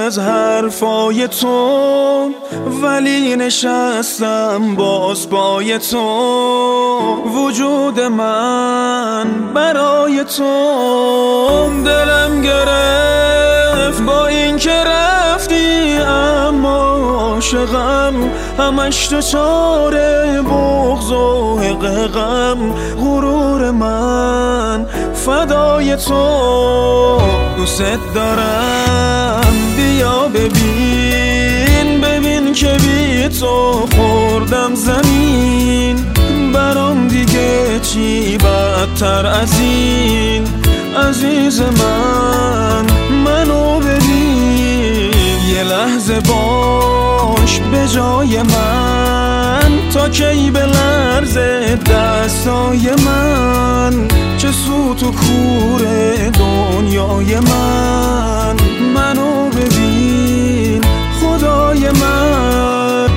از حرفای تو، ولی نشستم باز پای تو. وجود من برای تو، دلم گرفت با این که رفتی، اما عاشقم همش دچار بغض و غم. غرور من فدای تو، دوست دارم بیا ببین که بی تو خوردم زمین. برام دیگه چی بدتر از این؟ عزیز من منو ببین، یه لحظه باش به جای من، تا کی بلرزه دستای من. چه سوت و کور دنیای من، منو ببین خدای من.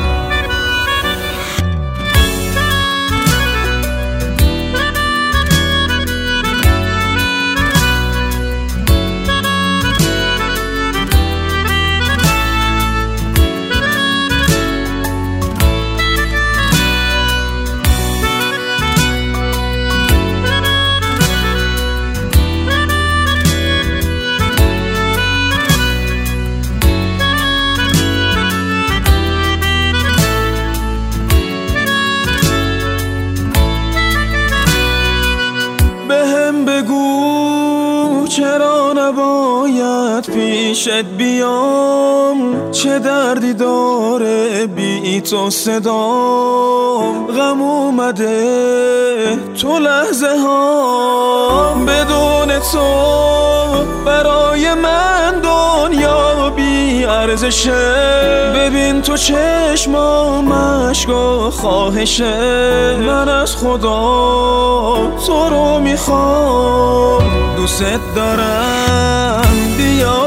چرا نباید پیشت بیام؟ چه دردی داره بی تو صدام؟ غم اومده تو لحظه ها، بدون تو برای من دنیا بی ارزشه. ببین تو چشمام اشک و خواهشه، من از خدا تو رو میخوام. دوست دارم بیا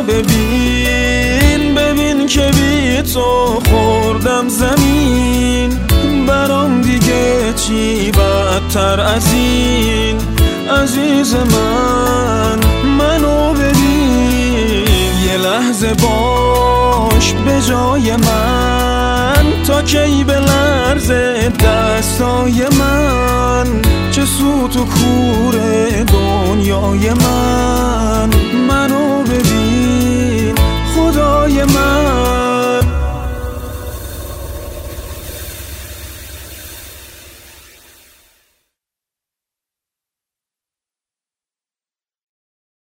ببین که بی تو خوردم زمین. برام دیگه چی بدتر از این؟ عزیز من منو ببین، یه لحظه باش به جای من، تا کی بلرزه دستای من. چه سوت و کور دنیای من.